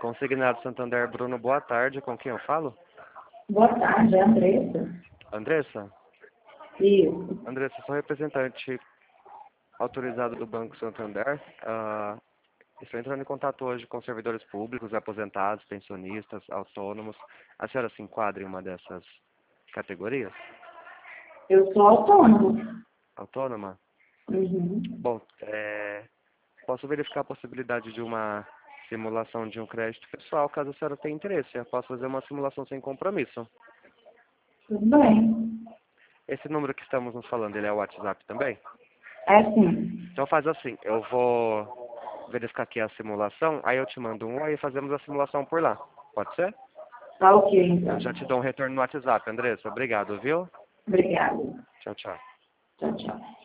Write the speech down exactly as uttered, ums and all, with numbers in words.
Consignado Santander, Bruno, boa tarde. Com quem eu falo? Boa tarde, é a Andressa. Andressa? Isso. Andressa, sou representante autorizado do Banco Santander. Uh, estou entrando em contato hoje com servidores públicos, aposentados, pensionistas, autônomos. A senhora se enquadra em uma dessas categorias? Eu sou autônoma. Autônoma? Uhum. Bom, é, posso verificar a possibilidade de uma simulação de um crédito pessoal, caso a senhora tenha interesse. Eu posso fazer uma simulação sem compromisso. Tudo bem. Esse número que estamos nos falando, ele é o WhatsApp também? É sim. Então faz assim, eu vou verificar aqui a simulação, aí eu te mando um, aí fazemos a simulação por lá. Pode ser? Tá ok, então. Eu já te dou um retorno no WhatsApp, Andressa. Obrigado, viu? Obrigada. Tchau, tchau. Tchau, tchau.